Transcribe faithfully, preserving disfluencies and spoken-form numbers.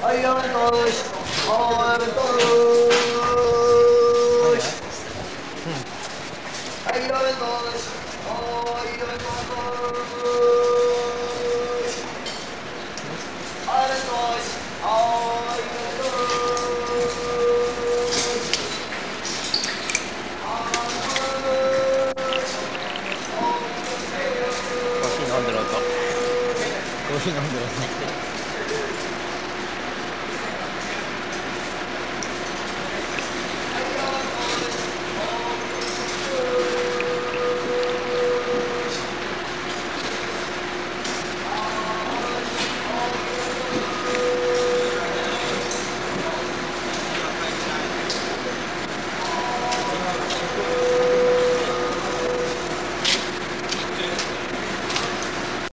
Ay, ay, todos. Ay, todos. Ay, ay, todos. Ay, ay, todos. Ay, todos. Ay, コーヒー飲んでる音コーヒー飲んでる音